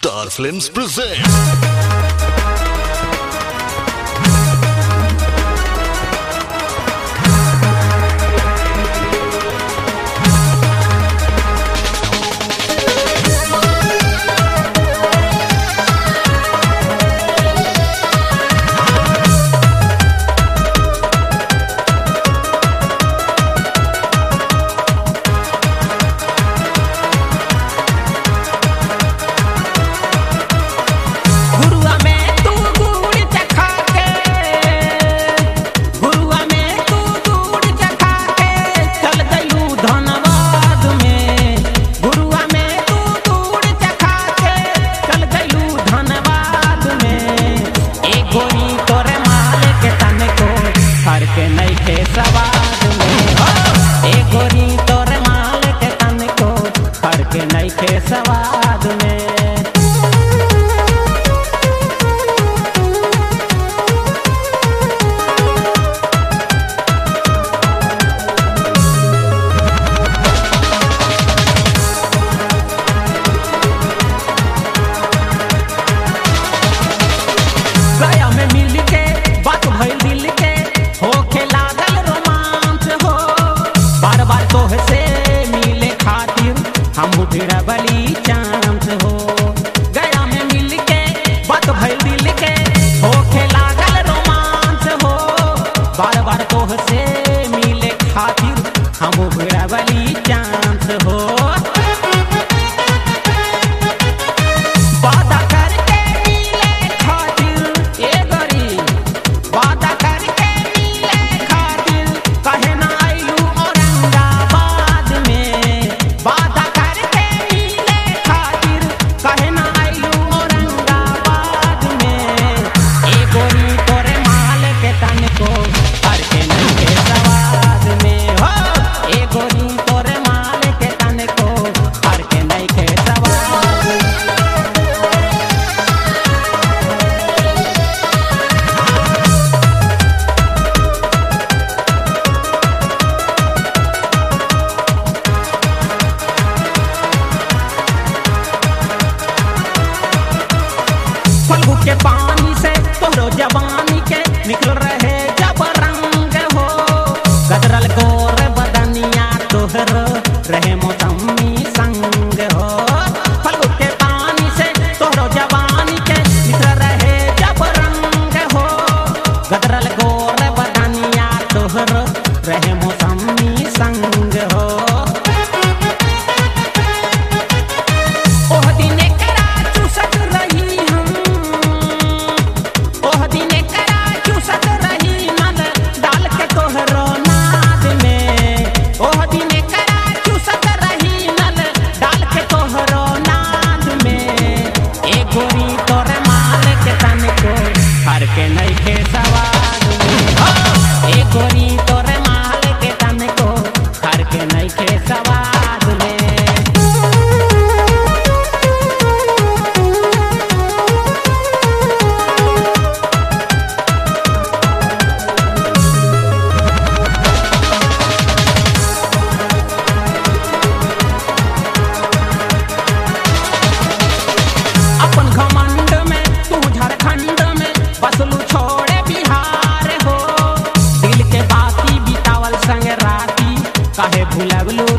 Star Films presents सवाद में गया में मिल के बात भइल दिल के होखे लागल रोमांच हो बार बार तोह से मिले खातिर हम भिड़बली चांस हो गया में मिल के बात भइल दिल के होखे लागल रोमांच हो बार बार तोह से मिले खातिर हम भिड़बली चांस हो वादा करके मिले खातिर ए गरी वादा करके मिले खातिर कहे ना आइलू औरंगाबाद में वादा करके मिले खातिर कहे ना आइलू औरंगाबाद में ए गोरी तोरे माल के तन को हर के नहीं के सवाद में हो ए गोरी तोरे माल के तन को हर के नहीं के सवाद में। फल्गु के पानी से तोरो जवानी के निकल रहे जब रंग हो गदरल गोर बदनिया तोहर रहे मौसमी संग हो फल्गु के पानी से तोरो जवानी के निकल रहे जब रंग हो गदरल गोर बदनिया तोहर रहे मौसमी संग हो ओह दिने करा चूसत रही हम ओह दिने करा चूसत रही नल डाल के तोहरो नाद में ओह दिने करा चूसत रही नल डाल के तोहरो नाद में ए गोरी तोरे माल के तन को हर के नहीं के सवाद में हो ए गोरी तोरे माल के तन को हर के नहीं के सवाद में। अपन घमंड में तू झारखंड में बसलू छोड़े बिहार हो दिल के बाती बितावल संग राती काहे भुलवलू